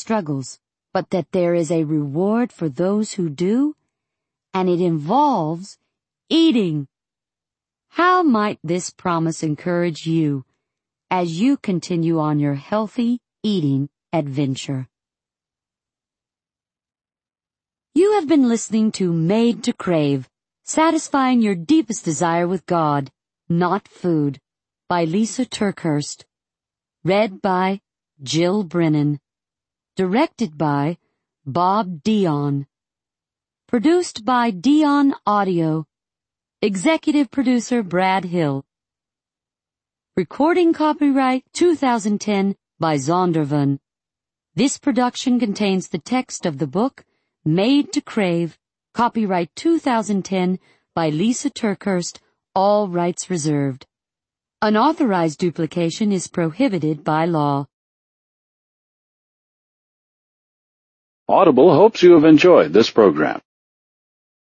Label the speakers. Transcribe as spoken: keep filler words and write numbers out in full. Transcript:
Speaker 1: struggles, but that there is a reward for those who do, and it involves eating. How might this promise encourage you as you continue on your healthy eating adventure? You have been listening to Made to Crave, Satisfying Your Deepest Desire with God, Not Food, by Lisa TerKeurst. Read by Jill Brennan. Directed by Bob Dion. Produced by Dion Audio. Executive Producer Brad Hill. Recording copyright two thousand ten by Zondervan. This production contains the text of the book Made to Crave, copyright two thousand ten by Lisa TerKeurst, all rights reserved. Unauthorized duplication is prohibited by law.
Speaker 2: Audible hopes you have enjoyed this program.